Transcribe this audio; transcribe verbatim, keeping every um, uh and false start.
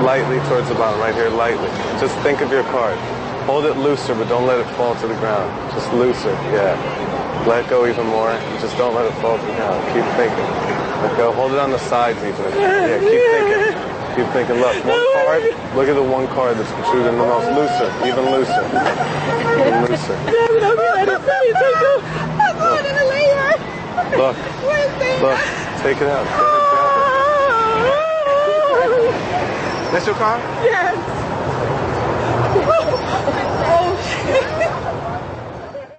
lightly towards the bottom, right here, lightly. Just think of your card. Hold it looser, but don't let it fall to the ground. Just looser, yeah. Let go even more, and just don't let it fall to the ground. Keep thinking. Let go. Hold it on the sides even. Yeah, keep thinking. Keep thinking. Look, one card. Look at the one card that's protruding the most. Looser, even looser. Even looser. Look. Look. Take it out. Go ahead, grab it. That's your card? Yes.